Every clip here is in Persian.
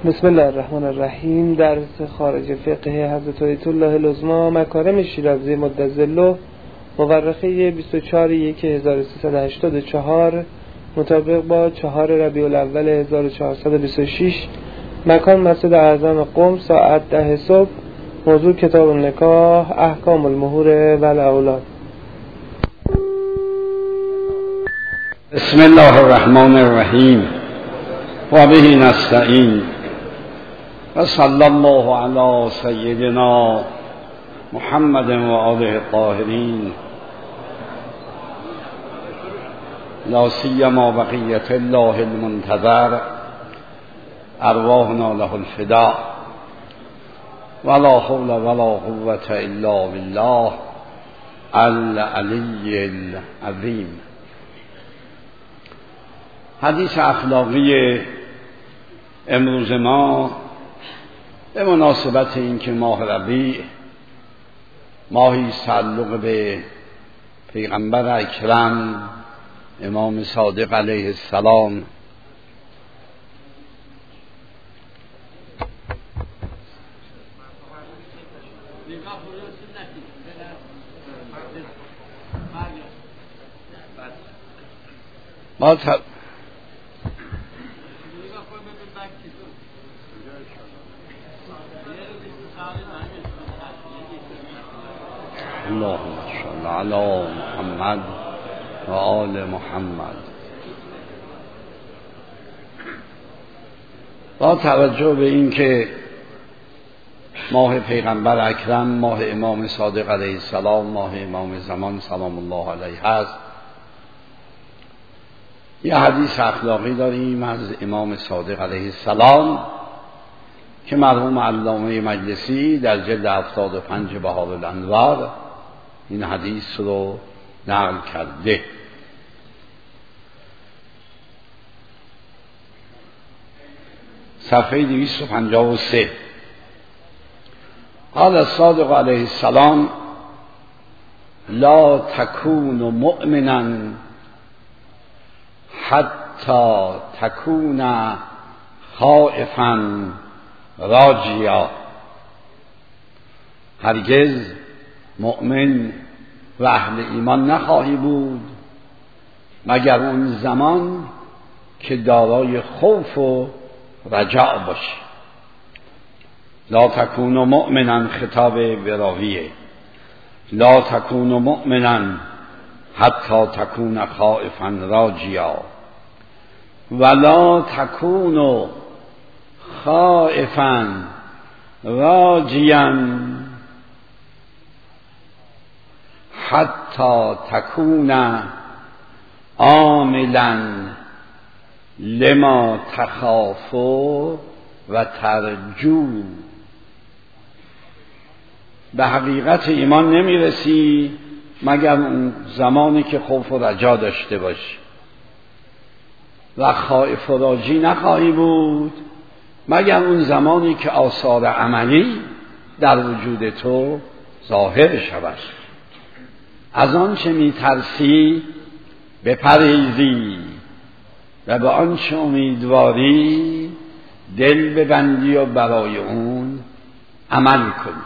بسم الله الرحمن الرحیم. درس خارج فقه حضرت آیت الله العظمی مکارم شیرازی مدظله مورخه 24/1/1384 مطابق با 4 ربیع الاول 1426. مکان مسجد اعظم قم، ساعت 10 صبح. موضوع کتاب النکاح، احکام المهور و الاولاد. بسم الله الرحمن الرحیم و به نستعین و صلی الله علی سیدنا محمد و آله الطاهرین لا سیما بقیت الله المنتظر ارواحنا له الفداء ولا حول ولا قوة الا بالله العلی العظیم. حدیث اخلاقی امروز ما به مناسبت اینکه ماه ربیع ماهی تعلق به پیغمبر اکرم امام صادق علیه السلام ما اللهم صل علی محمد و آل محمد. با توجه به این که ماه پیغمبر اکرم، ماه امام صادق علیه السلام، ماه امام زمان سلام الله علیه هست، یه حدیث اخلاقی داریم از امام صادق علیه السلام که مرحوم علامه مجلسی در جلد 75 بهار الانوار این حدیث رو نقل کرده. صفحه 253. قال الصادق علیه السلام لا تكون مؤمنا حتی تكون خائفا راجیا. هرگز مؤمن و اهل ایمان نخواهی بود مگر اون زمان که دارای خوف و رجاء باشی. لا تكون مؤمنا خطاب براویه، لا تكون مؤمنا حتی تكون خائفا راجیا ولا تكون خائفا راجیا حتی تكون عاملا لما تخاف و ترجو. به حقیقت ایمان نمیرسی مگر اون زمانی که خوف و رجا داشته باشی و خائف و راجی نخواهی بود مگر اون زمانی که آثار عملی در وجود تو ظاهر شود. از آنچه میترسی بپرهیزی و به آنچه امیدواری دل ببندی و برای اون عمل کنی.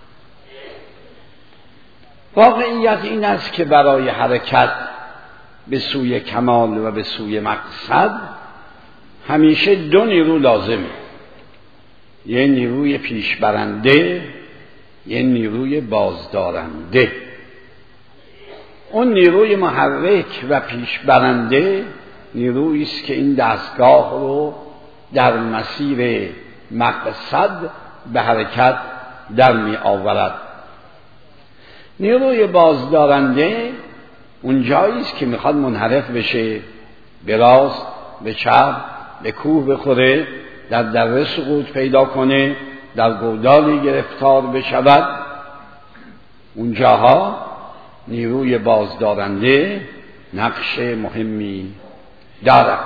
واقعیت این است که برای حرکت به سوی کمال و به سوی مقصد همیشه دو نیرو لازمه، یه نیروی پیشبرنده، یه نیروی بازدارنده. اون نیروی محرک و پیشبرنده نیرویی است که این دستگاه رو در مسیر مقصد به حرکت در می آورد. نیروی بازدارنده اون جایی است که میخواد منحرف بشه، به راست، به چپ، به کوه بخوره، در دره سقوط پیدا کنه، در گودالی گرفتار بشود. اونجاها نیروی بازدارنده نقش مهمی دارد.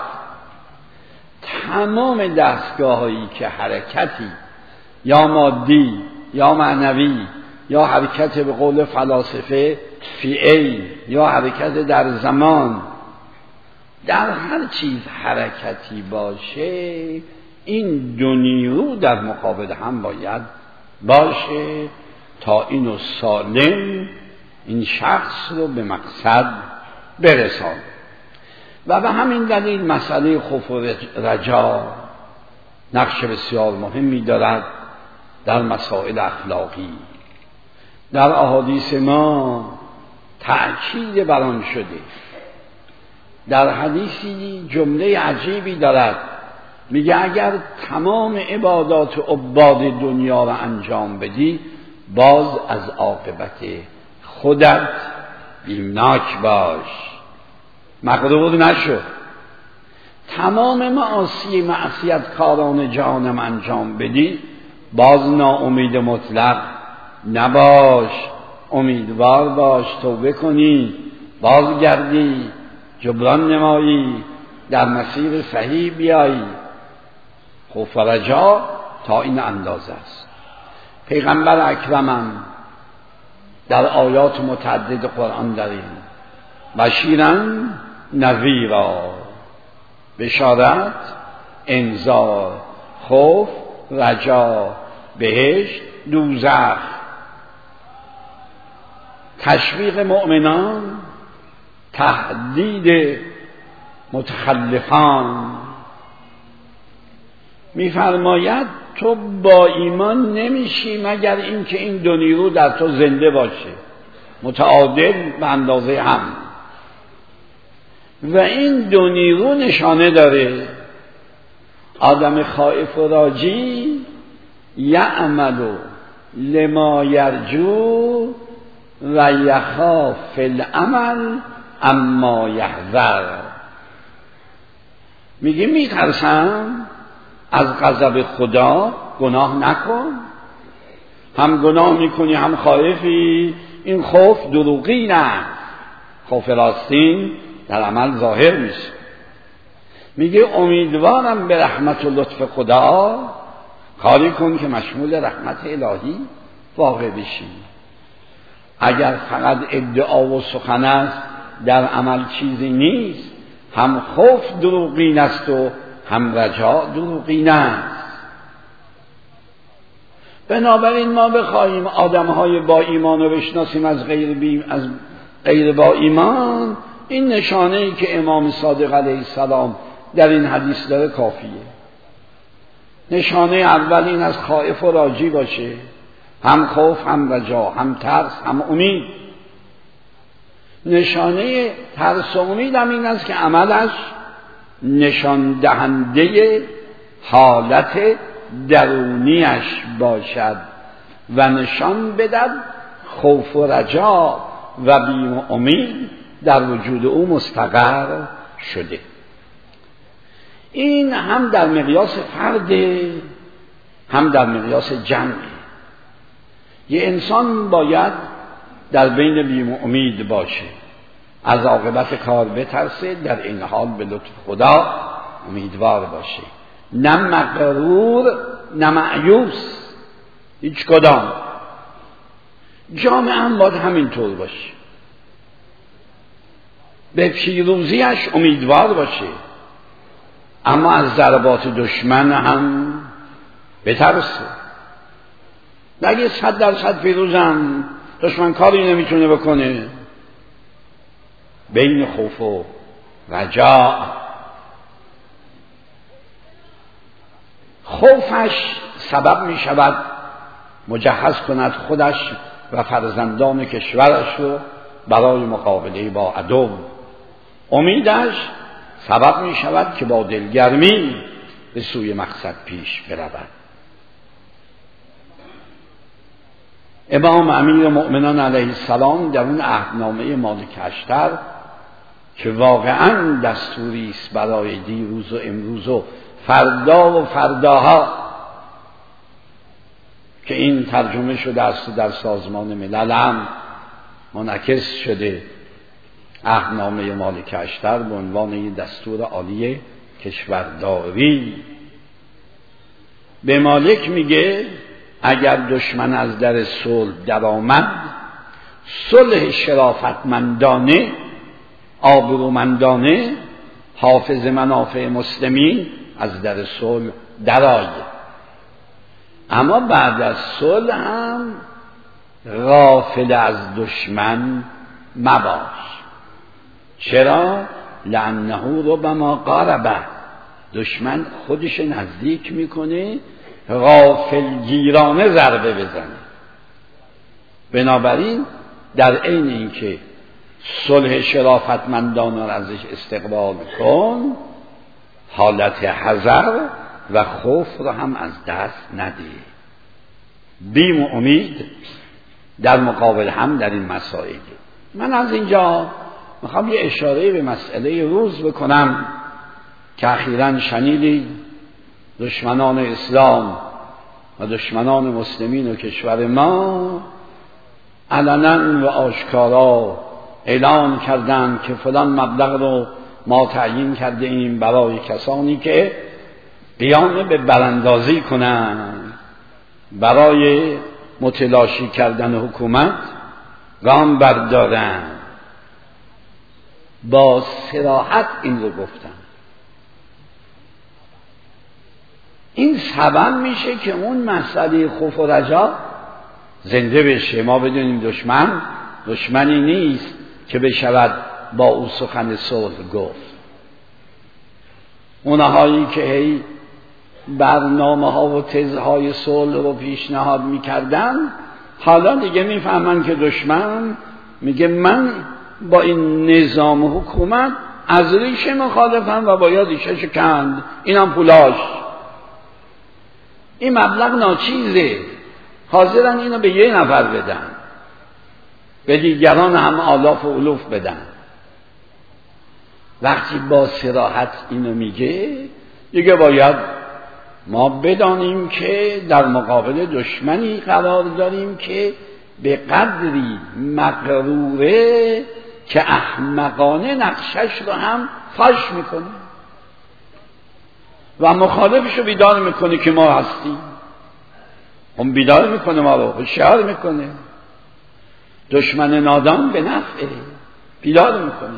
تمام دستگاه‌هایی که حرکتی یا مادی یا معنوی یا حرکت به قول فلاسفه فی یا حرکت در زمان در هر چیز حرکتی باشه این دو نیرو در مقابل هم باید باشه تا اینو سالم این شخص رو به مقصد برسان. و به همین دلیل مسئله خوف و رجا نقش بسیار مهمی دارد در مسائل اخلاقی. در احادیث ما تأکید بر آن شده. در حدیثی جمله عجیبی دارد، میگه اگر تمام عبادات عباد دنیا را انجام بدی باز از عاقبت خودت بیمناک باش، مغرور نشو. تمام معصیت کاران جهانم انجام بدی باز ناامید مطلق نباش، امیدوار باش، توبه کنی، بازگردی، جبران نمایی، در مسیر صحیح بیایی. خوف و رجا تا این اندازه است. پیغمبر اکرمم در آیات متعدد قرآن داریم بشیراً نذیرا، بشارت، انذار، خوف، رجا، بهشت، دوزخ، تشویق مؤمنان، تهدید متخلفان. می‌فرماید تو با ایمان نمیشی مگر اینکه این دو نیرو در تو زنده باشه، متعادل به اندازه هم. و این دو نیرو نشانه داره آدم خائف و راجی یعمل لما یرجو و یخاف العمل اما یحذر. میگه میترسم از غضب خدا، گناه نکن. هم گناه میکنی هم خائفی، این خوف دروغی نه، خوف راستین در عمل ظاهر میشه. میگه امیدوارم به رحمت و لطف خدا، کاری کن که مشمول رحمت الهی واقع بشی. اگر فقط ادعا و سخن است در عمل چیزی نیست، هم خوف دروغین است و هم رجا دروغین است. بنابراین ما بخواهیم آدم‌های با ایمان رو بشناسیم از غیر با ایمان، این نشانه‌ای که امام صادق علیه السلام در این حدیث داره کافیه. نشانه اول این از خائف و راجی باشه، هم خوف هم رجا، هم ترس هم امید. نشانه ترس و امید هم این است که عملش نشان دهنده حالت درونیش باشد و نشان بدهد خوف و رجا و بیم و امید در وجود او مستقر شده. این هم در مقیاس فرده هم در مقیاس جمعه. یه انسان باید در بین بیم و امید باشه، از عاقبت کار بترسه، در این حال به لطف خدا امیدوار باشه، نه مغرور نه مایوس، هیچ کدام. جامعه هم باید همینطور باشه، به پیروزیش امیدوار باشه، اما از ضربات دشمن هم بترسه. نگه 100% پیروزم، دشمن کاری نمیتونه بکنه. بین خوف و رجا. خوفش سبب می شود مجهز کند خودش و فرزندان کشورش رو برای مقابله با عدو. امیدش سبب می شود که با دلگرمی به سوی مقصد پیش برود. امام امیر مؤمنان علیه السلام در اون عهدنامه مالک اشتر که واقعاً دستوری است برای دیروز و امروز و فردا و فرداها، که این ترجمه شده است در سازمان ملل هم منعکس شده. عهدنامه مالک اشتر به عنوان یک دستور عالی کشورداری به مالک میگه اگر دشمن از در صلح در آمد، صلح شرافتمندانه، آبرومندانه، حافظ منافع مسلمین از در صلح درآی، اما بعد از صلح هم غافل از دشمن مباش. چرا؟ لأنه ربما قاربه، دشمن خودش نزدیک میکنه غافلگیرانه ضربه بزنه. بنابراین در عین اینکه صلح شرافتمندانه را ازش استقبال کن، حالت حذر و خوف را هم از دست نده. بیم و امید در مقابل هم در این مسائل. من از اینجا میخوام یه اشاره به مسئله روز بکنم که اخیراً شنیدید دشمنان اسلام و دشمنان مسلمین و کشور ما علنا و آشکارا اعلان کردند که فلان مبلغ رو ما تعیین کرده ایم برای کسانی که قیام به براندازی کنند، برای متلاشی کردن حکومت گام بردارن. با صراحت این رو گفتن. این سبب میشه که اون مسئله خوف و رجا زنده بشه. ما بدونیم دشمنی نیست که بشود با او سخن صلح گفت. اونهایی که هی برنامه ها و تزهای صلح رو پیشنهاد میکردن، حالا دیگه میفهمن که دشمن میگه من با این نظام حکومت از ریشه مخالفم و باید ریشه‌شو کند. اینم پولاش، این مبلغ ناچیزه، حاضرن اینو به یه نفر بدن، به دیگران هم آلاف و الوف بدن. وقتی با صراحت اینو میگه، دیگه باید ما بدانیم که در مقابل دشمنی قرار داریم که به قدری مغروره که احمقانه نقشش رو هم فاش میکنه و مخالفش رو بیدار میکنه که ما هستیم. اون بیدار میکنه، ما رو هوشیار میکنه. دشمن نادان به نفعه، بیدار میکنه.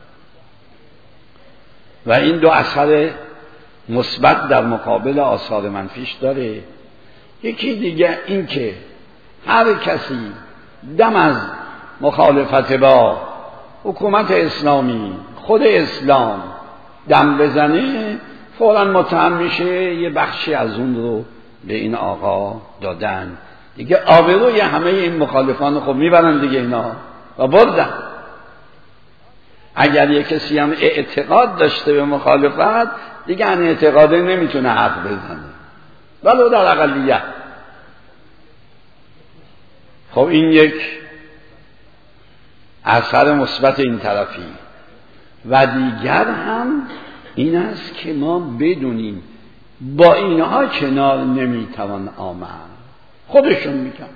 و این دو اثر مثبت در مقابل آثار منفیش داره. یکی دیگه این که هر کسی دم از مخالفت با حکومت اسلامی، خود اسلام دم بزنه، فوراً متهم میشه یه بخشی از اون رو به این آقا دادن. دیگه آبروی همه این مخالفان خب میبرن دیگه اینا و بردن. اگر یک کسی هم اعتقاد داشته به مخالفت، دیگه این اعتقاده نمیتونه حق بزنه ولو در اقلیت. خب این یک اثر مثبت این طرفی. و دیگر هم این است که ما بدونیم با اینها کنار نمیتوان آمد. خودشون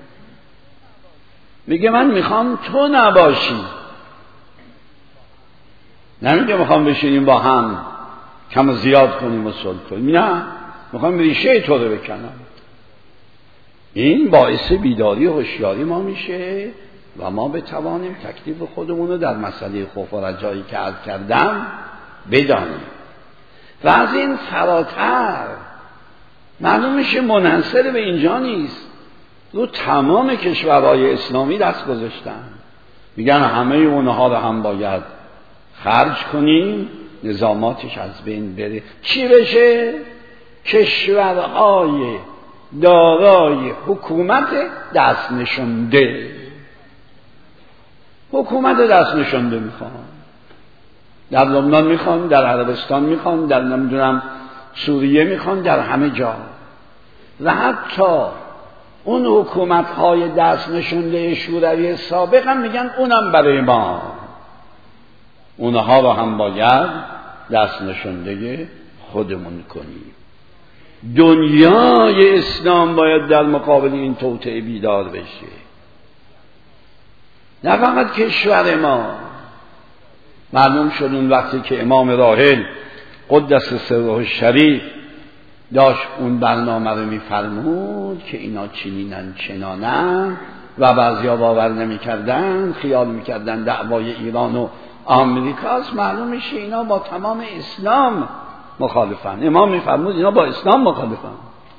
میگه من میخوام تو نباشی، نمیگه میخوام بشینیم با هم کم و زیاد کنیم و صلح کنیم، نه، میخوام ریشه تو رو بکنم. این باعث بیداری و هوشیاری ما میشه و ما بتوانیم تکلیف خودمون رو در مسئله خوف و رجایی که عرض کردم بدانیم. و از این فراتر معلوم میشه منحصر به اینجا نیست، رو تمام کشورهای اسلامی دست گذاشتن، میگن همه اونها رو هم باید خرج کنیم، نظاماتش از بین بره. چی بشه؟ کشورهای دارای حکومت دست نشونده. حکومت دست نشونده میخوان، در لبنان میخوان، در عربستان میخوان، در نمیدونم سوریه میخوان، در همه جا. و حتی اون حکومت‌های دست نشونده شوروی سابق هم میگن اونم برای ما، اونها رو هم باید دست نشونده خودمون کنیم. دنیای اسلام باید در مقابل این توطئه بیدار بشه، نه فقط کشور ما. معلوم شد اون وقتی که امام راحل قدس سره الشریف داشت اون برنامه رو میفرمود که اینا چنینن چنانن و بعضیا باور نمیکردن، خیال میکردن دعوای ایران و آمریکاست. معلوم میشه اینا با تمام اسلام مخالفن. امام میفرمود اینا با اسلام مخالفن.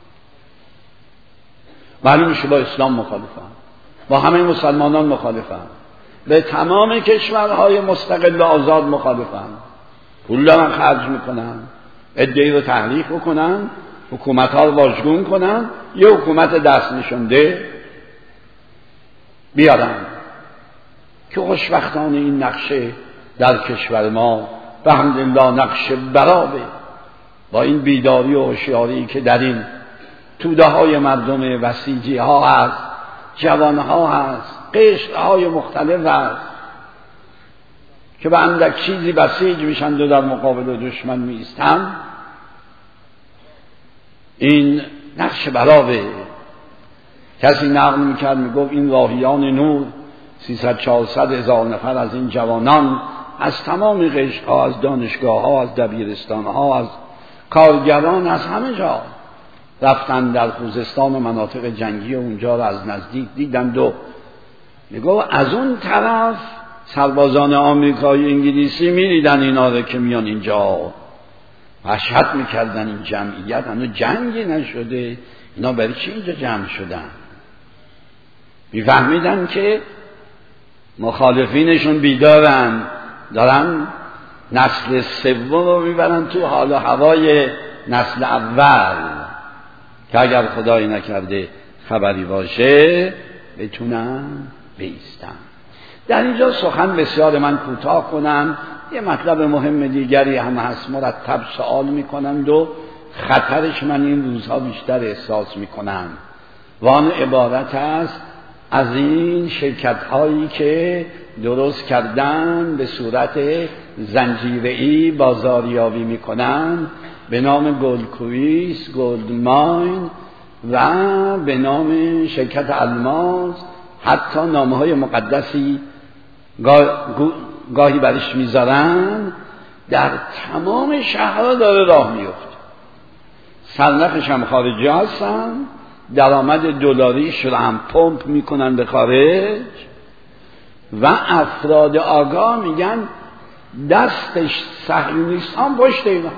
معلوم میشه با اسلام مخالفن، با همه مسلمانان مخالفن، به تمام کشورهای مستقل و آزاد مخالفن. پول دارن خرج میکنن، عده‌ای رو تحریک بکنن، حکومت‌ها رو واژگون کنن، یه حکومت دست نشونده بیارن که خوشبختانه این نقشه در کشور ما بحمدالله نقشه برابه. با این بیداری و هوشیاری که در این توده های مردم بسیجی ها هست، جوان ها هست، قشر های مختلف هست که به اندک چیزی بسیج میشند و در مقابل دشمن میستند، این نقش برابه. کسی نقل میکرد میگفت این راهیان نور 300-400 هزار نفر از این جوانان از تمام قشرها، از دانشگاه ها، از دبیرستان ها، از کارگران، از همه جا رفتن در خوزستان و مناطق جنگی و اونجا رو از نزدیک دیدند و میگفت از اون طرف سربازان آمریکایی انگلیسی میریدن اینا رو که میان اینجا، وحشت میکردن این جمعیت، هنوز جنگی نشده، اینا برای چی اینجا جمع شدن؟ میفهمیدن که مخالفینشون بیدارن، دارن نسل سوم رو میبرن تو حال و هوای نسل اول که اگر خدایی نکرده خبری باشه بتونن بیستن. در اینجا سخن بسیار من کوتاه کنم. یه مطلب مهم دیگری هم هست، مرتب سوال میکنند و خطرش من این روزها بیشتر احساس میکنم و آن عبارت است از این شرکت هایی که درست کردن به صورت زنجیره‌ای بازاریابی میکنن به نام گلدکویس، گلدماین و به نام شرکت الماس، حتی نامه های مقدسی گاهی برش میذارن، در تمام شهرها داره راه میفته. سرنخش هم خارجی هستن، درآمد دلاریش رو هم پمپ میکنن به خارج و افراد آگاه میگن دستش صهیونیستان پشت ایناست.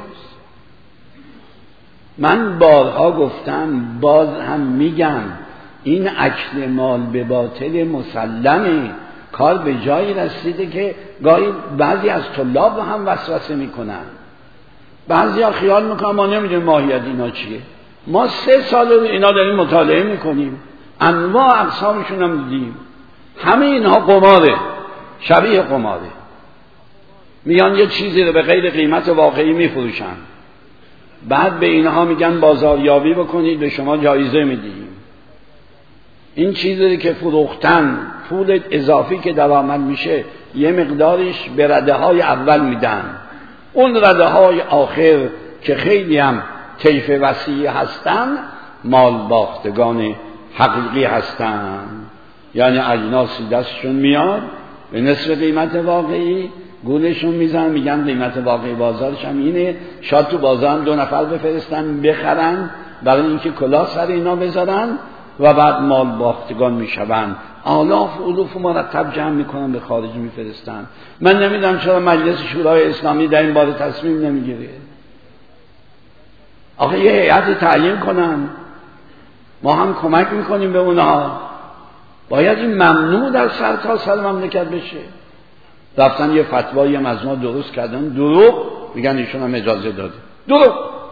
من بارها گفتم، باز هم میگم، این اکل مال به باطل مسلمه. کار به جایی رسیده که گاهی بعضی از طلاب هم وسوسه میکنن، بعضی ها خیال میکنن ما نمیدونیم ماهیت اینا چیه. ما 3 سال اینا داریم مطالعه میکنیم، انواع اقسامشون هم دیدیم. همه اینها قماره، شبیه قماره. میان یه چیزی رو به غیر قیمت واقعی میفروشن، بعد به اینها میگن بازاریابی بکنید به شما جایزه میدیم. این چیزی که فروختن پول اضافی که درآمد میشه یه مقدارش به رده های اول میدن، اون رده های آخر که خیلی هم طیف وسیع هستن مال باختگان حقیقی هستن. یعنی اجناسی دستشون میاد به نصف قیمت واقعی، گولشون میزن، میگن قیمت واقعی بازارش هم اینه، شاید تو بازار هم 2 نفر بفرستن بخرن برای اینکه کلاه سر اینا بذارن و بعد مال باختگان میشون. آلاف الوف مرتب جمع میکنن به خارج میفرستن. من نمیدونم چرا مجلس شورای اسلامی در این باره تصمیم نمیگیره. آخه یه هیئت تعیین کنن، ما هم کمک میکنیم به اونها. باید این ممنوع در سرتاسر مملکت بشه. رفتن یه فتوایی هم از ما درست کردن، دروغ، میگن ایشون هم اجازه داده. دروغ.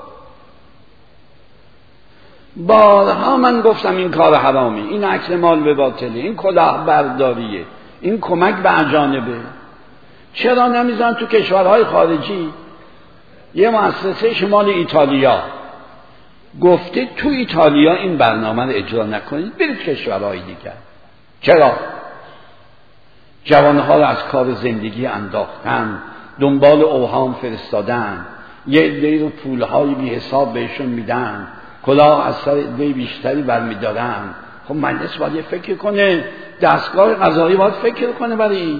بارها من گفتم این کار حرامی، این اکل مال به باطله، این کلاهبرداریه، این کمک به اجانبه. چرا نمیزن تو کشورهای خارجی؟ یه مؤسسه شمال ایتالیا گفته تو ایتالیا این برنامه رو اجرا نکنید، برید کشورهای دیگر. چرا؟ جوانها رو از کار زندگی انداختن، دنبال اوهام فرستادن، یه عده‌ای رو پولهای بی حساب بهشون میدن، کلاه از سر عده بیشتری برمیدارن. خب مجلس باید فکر کنه، دستگاه قضایی باید فکر کنه برای این.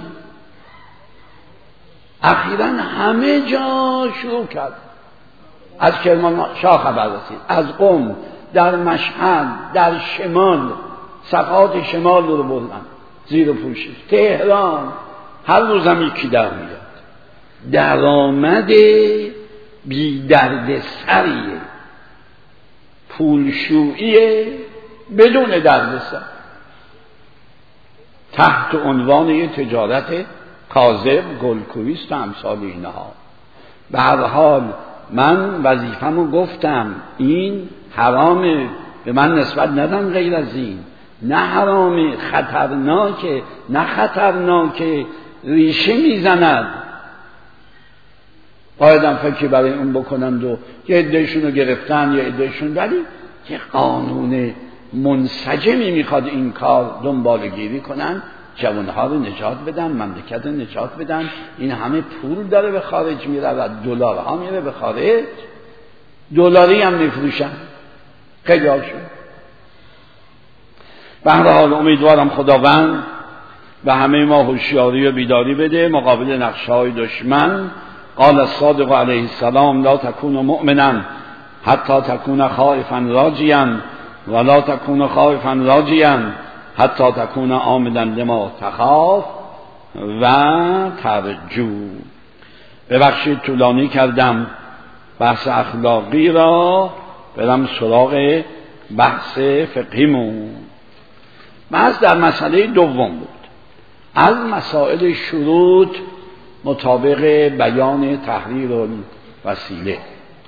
اخیراً همه جا شروع کرد. از کرمانشاه خبر رسید، از قم، در مشهد، در شمال، صفحات شمال رو بردن زیر پوشش، تهران، هر روزم یکی در میاد. درآمد بی درد سریه، پولشویی بدون درد سر، تحت عنوان یه تجارت کاذب، گلکویست و امثال اینها. به هر حال من وظیفه‌مو گفتم، این حرامه، به من نسبت ندن غیر از این. نه حرامه، خطرناکه، نه خطرناکه، ریشه میزند. بایدم فکری برای اون بکنند و یه عدهشون رو گرفتن، یه عدهشون، ولی یه قانون منسجمی میخواد این کار دنبال گیری کنن، جوانها رو نجات بدن، مملکت رو نجات بدن. این همه پول داره به خارج میره و دلارها میره به خارج، دلاری هم میفروشن خیلی هاشون. به هر حال امیدوارم خداوند و همه ما هوشیاری و بیداری بده مقابل نقشه‌های دشمن. قال الصادق علیه السلام لا تکون مؤمنا حتی تکون خائفا راجیا ولا تکون خائفا راجیا حتی تکون عاملا لما تخاف و ترجو. ببخشید طولانی کردم بحث اخلاقی را، برم سراغ بحث فقهیمون. بحث در مسئله دوم بود، از مسائل شروط مطابق بیان تحریر الوسیله.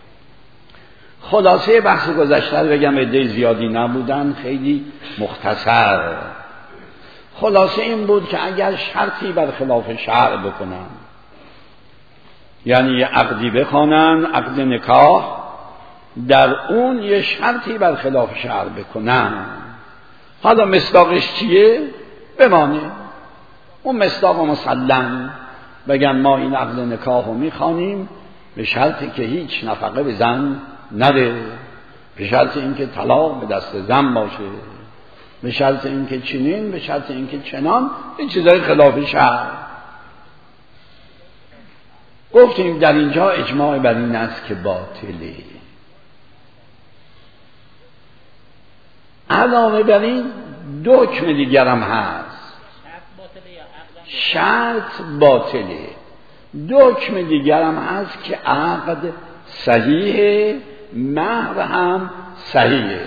خلاصه بحث گذشته رو بگم، عده زیادی نبودن، خیلی مختصر. خلاصه این بود که اگر شرطی بر خلاف شرع بکنن، یعنی یه عقدی بخوانن، عقد نکاح، در اون یه شرطی بر خلاف شرع بکنن، حالا مصداقش چیه؟ بمانه اون مصداق مسلم، بگن ما این عقد نکاح رو میخوانیم به شرطی که هیچ نفقه به زن نده، به شرط اینکه طلاق به دست زن باشه، به شرط اینکه چنین، به شرط اینکه چنان، این چیزای خلاف شرع. گفتیم در اینجا اجماع بر این است که باطله. علاوه بر این دو حکم دیگر هم هست. شرط باطله. دو حکم دیگر هم هست که عقد صحیحه، مهر هم صحیحه.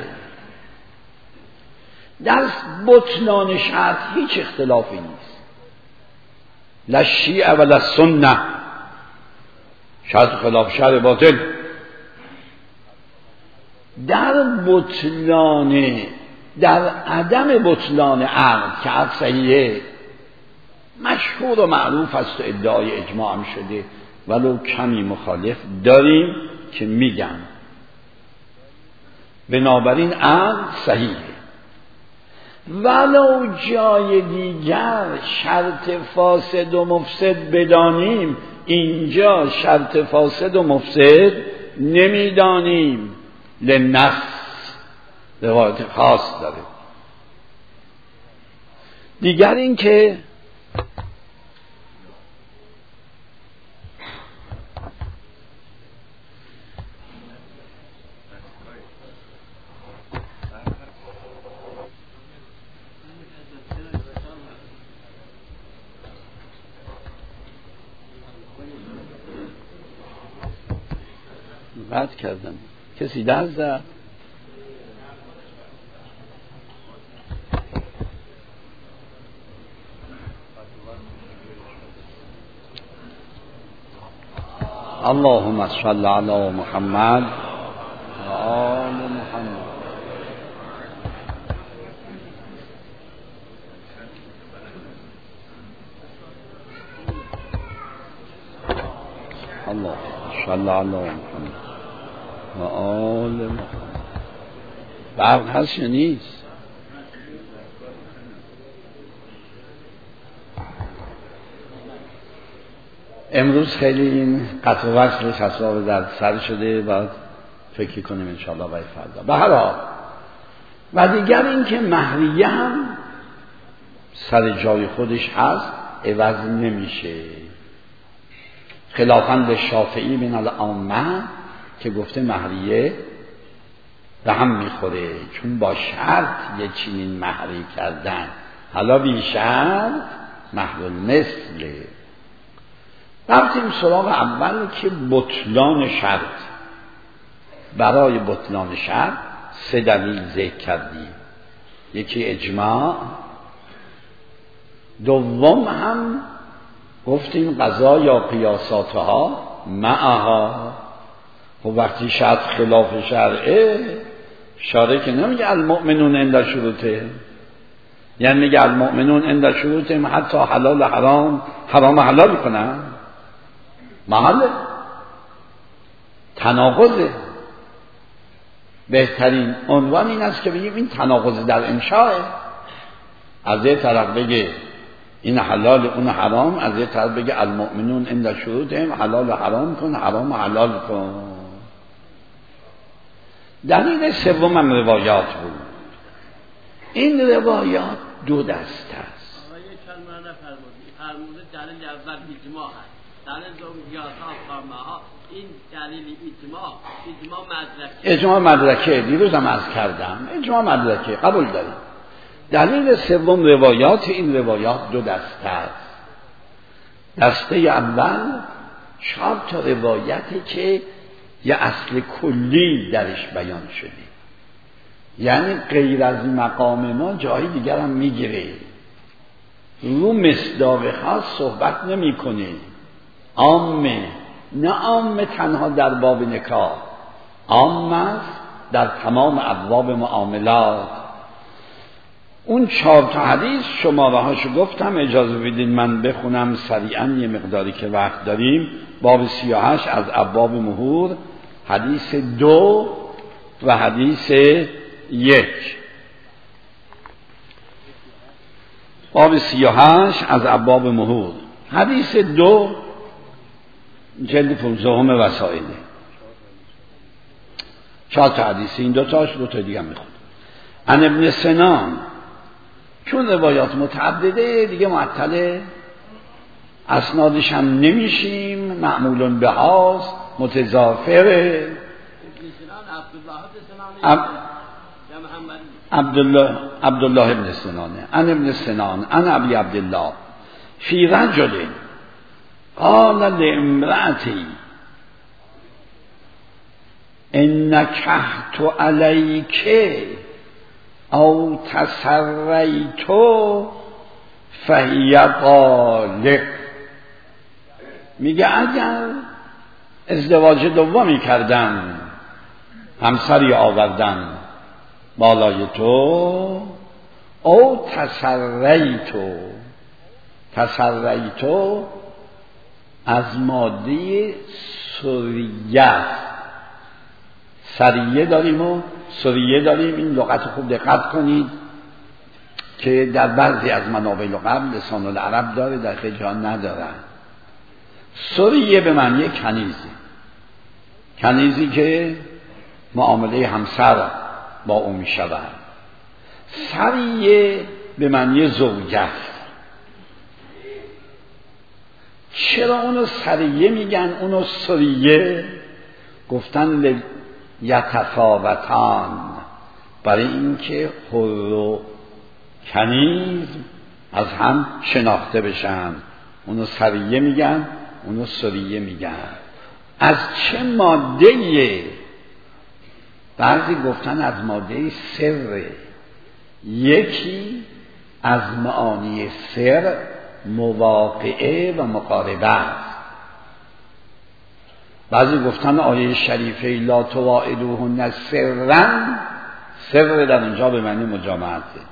در بطلان شرط هیچ اختلافی نیست، لا شیعه ولا سنه. شرط خلاف شرع باطل. در عدم بطلان عقد که عقد صحیحه مشهور و معروف است و ادعای اجماع هم شده، ولو کمی مخالف داریم که میگن بنابراین عقد صحیحه. ولو جای دیگر شرط فاسد و مفسد بدانیم، اینجا شرط فاسد و مفسد نمیدانیم، لنص روایت خاص داره. دیگر این که قطع کردم، کسی دست زد. اللهم صل علی محمد و آل محمد. اللهم صل علی محمد و آل محمد. برق هست یا نیست؟ امروز خیلی این قطع و وصلش حساب در سر شده، باید فکر کنیم انشاءالله برای فردا. به هر حال و دیگر این که مهریه هم سر جای خودش هست، عوض نمیشه، خلافاً به شافعی من العامه که گفته مهریه به هم میخوره، چون با شرط یه چنین مهری کردن، حالا بی شرط مهر المثل. رفتیم سراغ اول که بطلان شرط. برای بطلان شرط 3 دلیل ذکر کردیم. یکی اجماع، دوم هم گفتیم قضا یا قیاساتها معها. خب وقتی شرط خلاف شرعه، شارع که نمیگه المؤمنون عند شروطه، یعنی میگه المؤمنون عند شروطه حتی حلال حرام، حرام حلال کنن، محله تناقضه. بهترین عنوان این است که بگیم این تناقض در انشاءه. از یه طرف بگه این حلال اون حرام، از یه طرف بگه المؤمنون عند شروطهم حلال حرام کن، حرام حلال کن. دلیل سوم هم روایات بود. این روایات 2 دسته است. آقای کلمه فرموده دلیل اول اجماع هست، دلیل دوم قیاسات ها. این دلیل اجماع مدرکه دیروز هم عرض کردم، اجماع مدرکه قبول داریم. دلیل سوم روایات. این روایات 2 دسته است. دسته اول 4 تا روایتی که یه اصل کلی درش بیان شده، یعنی غیر از مقام ما جای دیگر هم میگیره، رو مصداق خاص صحبت نمی کنه، عامه، نه عامه تنها در باب نکاح، عام است در تمام ابواب معاملات. اون 4 تا حدیث شماره هاشو گفتم، اجازه بدین من بخونم سریعا یه مقداری که وقت داریم. باب 38 از ابواب مهور، حدیث 2 و حدیث 1. باب 38 از ابواب مهور، حدیث 2 جلد 15 وسائله. 4 تا حدیث، این 2 تاش 2 تا دیگه میخواد. عن ابن سنان. چون روایات متعدده دیگه معطله اسنادش هم نمیشیم، معمول به هاست، متضافره. عبدالله ابن سنانه. عن ابن سنان عن ابی عبدالله فی رجل قال لامرأتی ان نکحت علیک او تسریت فهی طالق. میگه اگر ازدواج دومی کردم، همسری آوردم بالای تو، او تسریت از ماده سریه، سریه داریم و سریه داریم. این لغت خوب دقت کنید که در بعضی از منابع لغت لسان العرب داره، در خیلی جا ندارن. سریه به معنی کنیزی که معامله همسر با او می شود. سریه به معنی زوجه. چرا اونو سریه میگن اونو سریه؟ گفتن یتفاوتان، برای اینکه حر و کنیز از هم شناخته بشن. اونو سریه میگن، اونو سریه میگن. از چه ماده‌ایه؟ بعضی گفتن از ماده سر. یکی از معانی سر مواقعه و مقاربه است. بعضی گفتن آیه شریفه لا تواعدوهن سرًا، سر در اونجا به معنی مجامعته،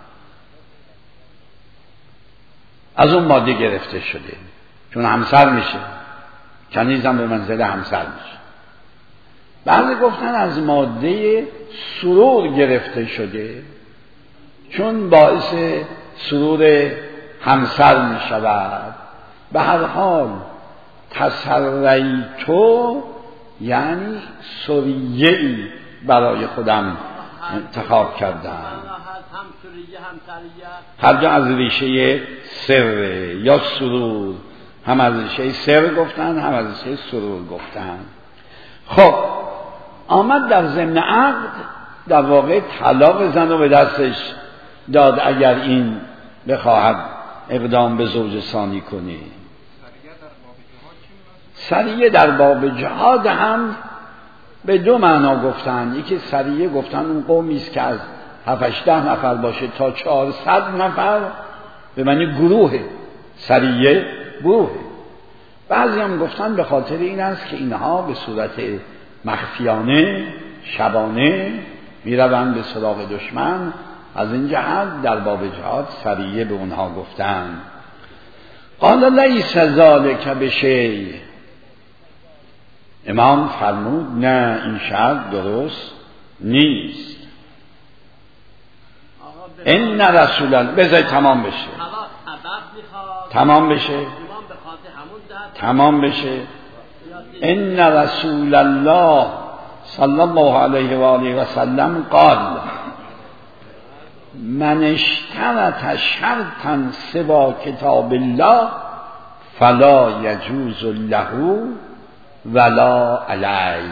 از اون ماده گرفته شده، چون همسر میشه، کنیزم به منزله همسر میشه. بعضی گفتن از ماده سرور گرفته شده، چون باعث سرور همسر می شود. به هر حال تسریتو یعنی سریه‌ای برای خودم انتخاب کردم. هر جا از ریشه سر یا سرور، هم از ریشه سر گفتن هم از ریشه سرور گفتن. خب آمد در ضمن عقد در واقع طلاق زن رو به دستش داد اگر این بخواهد اقدام به زوج ثانی کنی. سریه در باب جهاد هم به دو معنا گفتن. یکی سریه گفتن اون قومی است که از 7-8 نفر باشه تا 400 نفر، به معنی گروه. سریه گروه. بعضی هم گفتن به خاطر این است که اینها به صورت مخفیانه شبانه میروند به سراغ دشمن. از این جهت در باب جهاد سریه به اونها گفتن. قال لیس ذلک بشیء، امام فرمود نه این شرط درست نیست. ان رسول الله بذار تمام بشه، تمام بشه، تمام بشه. ان رسول الله صلی الله علیه و آله و سلم قال من اشترط شرطا سوى کتاب الله فلا یجوز له ولا علیه.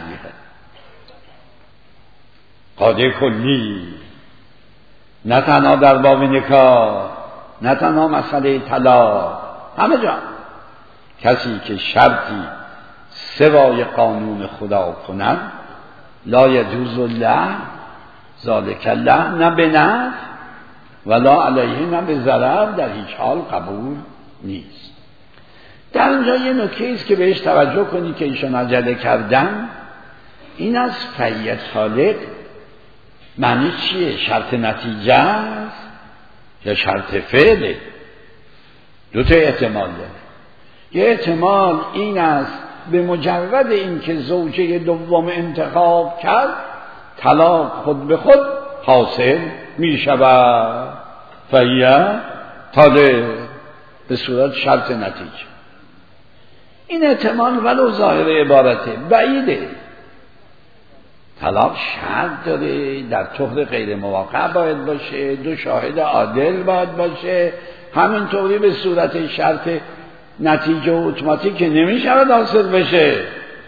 قاعده کلی، نه تنها در باب نکاح، نه تنها مسئله طلاق، همه جا کسی که شرطی سوای قانون خدا کند لا یجوز له ذالک له، نه به نفع ولا علیه، نه به ضرر، در هیچ حال قبول نیست. در اینجا یه نکته است که بهش توجه کنید که ایشان عجله کردن. این از فیت خالق معنی چیه؟ شرط نتیجه است یا شرط فعله؟ دو تا احتمال داره. یه احتمال این است به مجرد اینکه زوجه دوم انتخاب کرد طلاق خود به خود حاصل می شود، فیه طالق، به صورت شرط نتیجه. این احتمال ولو ظاهر عبارته بعیده. طلاق شرط داره، در طهر غیر موقع باید باشه، 2 شاهد عادل باید باشه. همینطوری به صورت شرط نتیجه اتوماتیک که نمی شود حاصل بشه.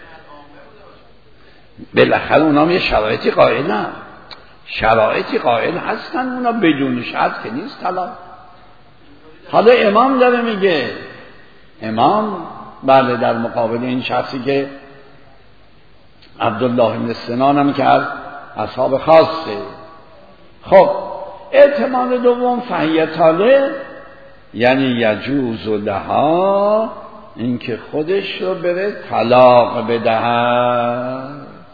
بالاخره اونا هم یه شرایطی قائلن، شرایطی قائل هستن، اونا بدون شرط که نیست طلاق. حالا امام داره میگه، امام بله در مقابل این شخصی که عبدالله بن سنان هم کرد اصحاب خاصه. خب احتمال دوم فهیه طالق، یعنی یجوز لها اینکه خودش رو بره طلاق بدهد،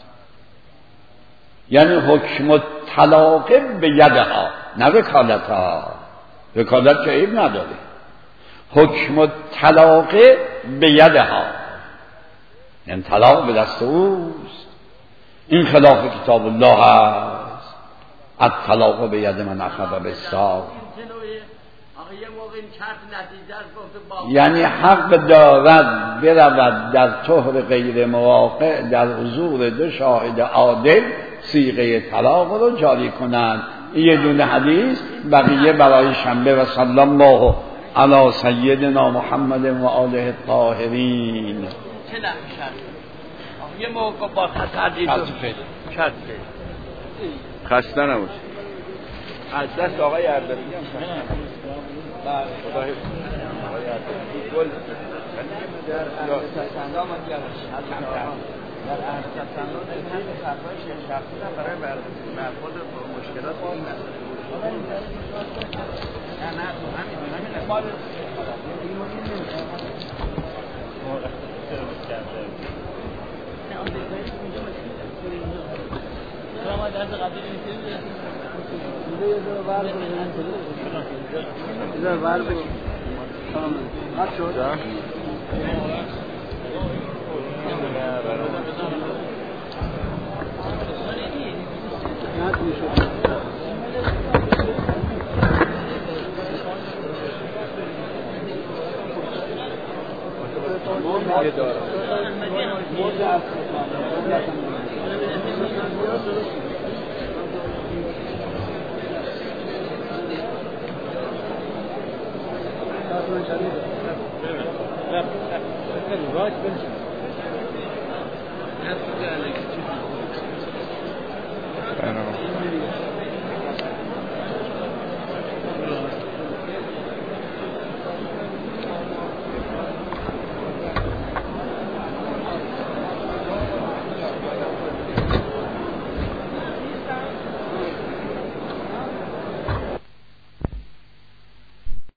یعنی حکم طلاق به یدها، نه وکالتها. وکالت که عیب نداره، حکم طلاق به یدها، یعنی طلاق به دست اوست. این خلاف کتاب الله است. الطلاق به ید من اخذ بالساق، یعنی حق دارد برود در طهر غیر مواقع در حضور 2 شاهد عادل صیغه طلاق رو جاری کنند. یه دونه حدیث، بقیه برای شنبه. و صلی الله علی سیدنا محمد و آله الطاهرین. چه نمیشه یه موقع با خطر شرط خسته نباش. از دست آقای اردبیلی هم خدا گل در ارتسندام در ارتسندام فرمایش شخصی برای برخورد مشکلات این است. نه همین اقبال ما درس قبلی می‌کنیم. اینا ور بگیم. تمام. شد. That's